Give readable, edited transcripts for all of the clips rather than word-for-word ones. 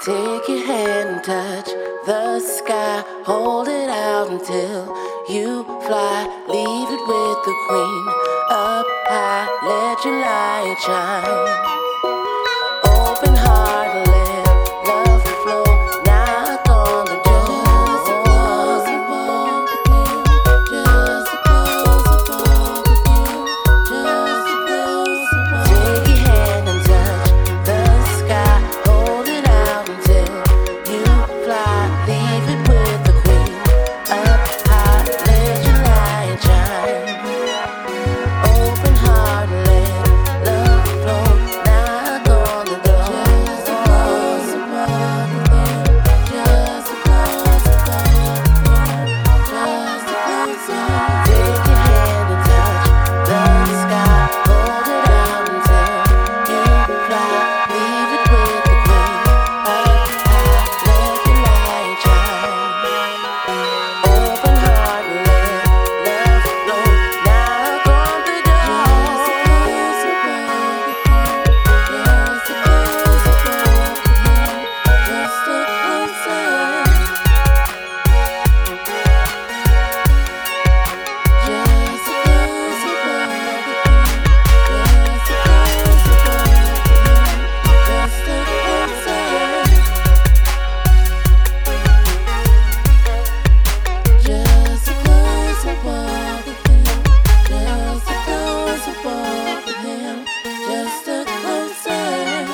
Take your hand and touch the sky. Hold it out until you fly. Leave it with the queen. Up high, let your light shine. Open heart, let love flow. Knock on the door. Just a walk with you. Just a close walk with you. Just a close walk. Take your hand and touch the sky. Hold it out until you fly. Leave it with the queen. Up high, let your light shine. Open heart, let love flow. Knock on the door. Just a close walk with you. Just a close walk with you. Just a close walk. Take your hand and touch the sky. Hold it out until you fly. Leave it with the queen. Up high, let your light shine. Open heart, let love flow. Knock on the door. Just a close walk with you. Just a close walk with you. Just a close walk. Just a close walk with you. Just a close walk with you. Just a close walk. Just a close walk with him. Just a close walk with him. Just a closer.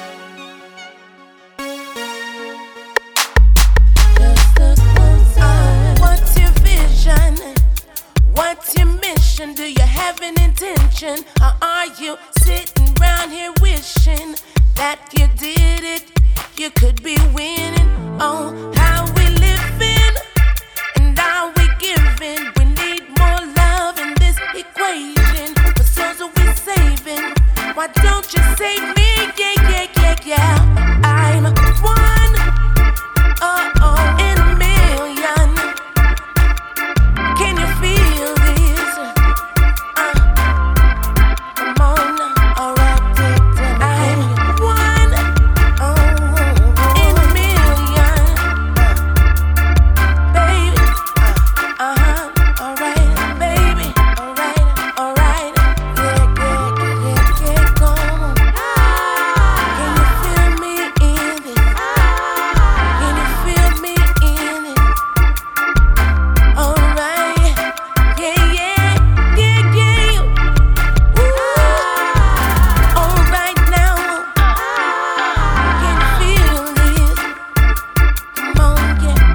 Just a closer. What's your vision? What's your mission? Do you have an intention? Or are you sitting around here wishing that you did it? You could be winning. Oh, how we living and are we giving? We need more love in this equation. What souls are we saving? Why don't you save me? Yeah, yeah, yeah, yeah. I'm one, in a million. Can you feel this? Come on, alright, I'm one, in a million. Baby, alright, baby, alright, yeah, come on. Can you feel me in this? Can you feel me in it? Alright, yeah. Ooh, alright now. Can you feel this? Come on, yeah.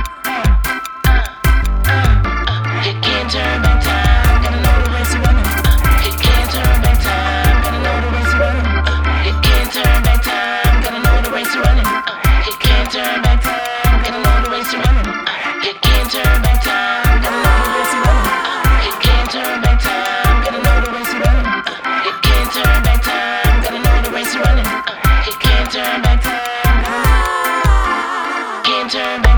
You can't turn back time, gotta know the race you're running. You can't turn back time, gotta know the race you're running. You can't turn back time, gotta know the race you're running. You can't turn back time, gotta know the race you're running. You can't turn back time, gotta know the race you're running. You can't turn back time, gotta know the race you're running. You can't turn back time, gotta know the race you're running. You can't turn back time, can't turn back.